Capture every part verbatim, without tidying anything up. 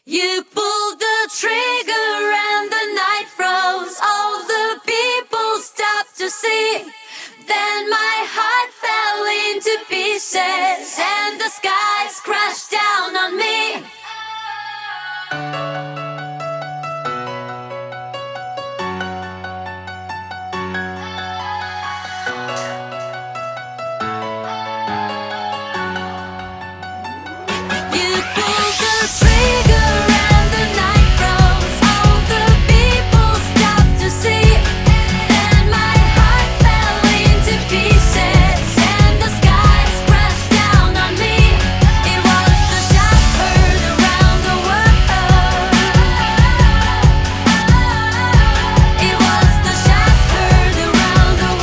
You pulled the trigger and the night froze. All the people stopped to see. Then my heart fell into pieces and the skies crashed down on me. You pulled the trigger and the night froze. All the people stopped to see. Then my heart fell into pieces and the skies crashed down on me. It was the shot heard around the world. It was the shot heard around the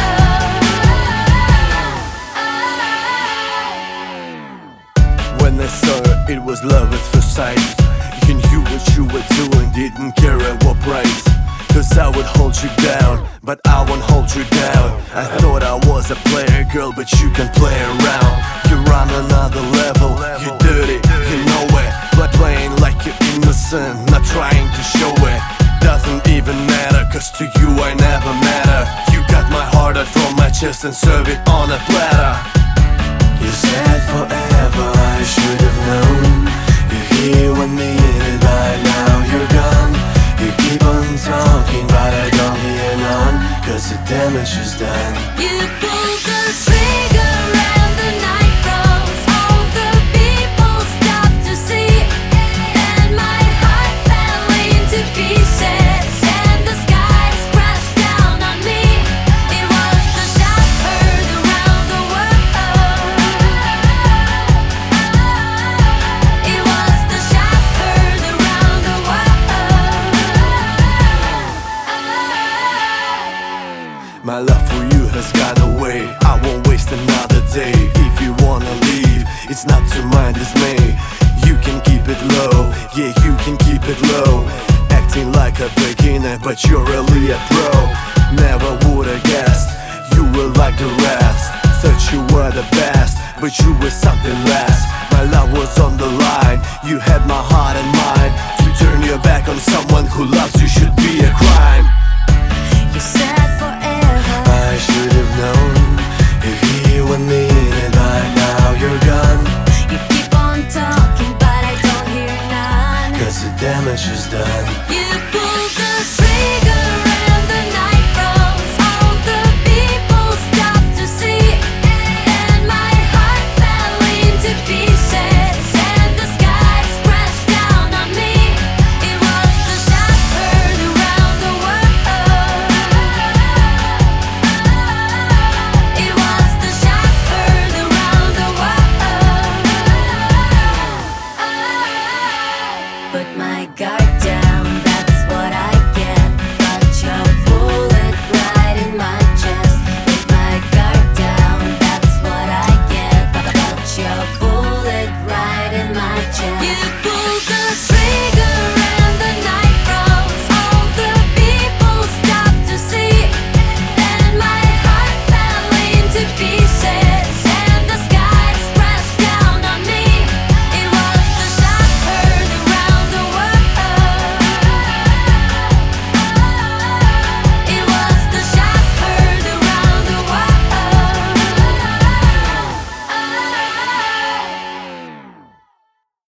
world. When I saw her, it was love at first sight. You knew what you were doing, didn't care at what price. Cause I would hold you down, but I won't hold you down. I thought I was a player, girl, but you can play around. You're on another level, you're dirty, you know it. But playing like you're innocent, not trying to show it. Doesn't even matter, cause to you I never matter. You got my heart out from my chest and serve it on a platter. You said forever, I should have known. You're here with me, and by now you're gone. You keep on talking, but I don't hear none, cause the damage is done. You pulled the trigger and the night froze. All the people stopped to see. Then my heart fell into pieces and the skies crashed down on me. It was the shot heard around the world. It was the shot heard around the world. My love for you has gone away. I won't waste another day. If you wanna leave, it's not to my dismay. You can keep it low, yeah, you can keep it low. Acting like a beginner, but you're really a pro. Never would've guessed you were like the rest. Thought you were the best, but you were something less. My love was on the line, you had my heart and mind. To turn your back on someone who loves you should be a crime. You said forever. I should have known. You're here with me, and by now you're gone. You keep on talking, but I don't hear none. Cause the damage is done. You pulled the trigger and the night froze. All the people stopped to see. Then my heart fell into pieces and the skies crashed down on me. It was the shot heard around the world. It was the shot heard around the world. Put my guard down, that's what I get. Got your bullet right in my chest. Put my guard down, that's what I get. Got your bullet right in my chest. You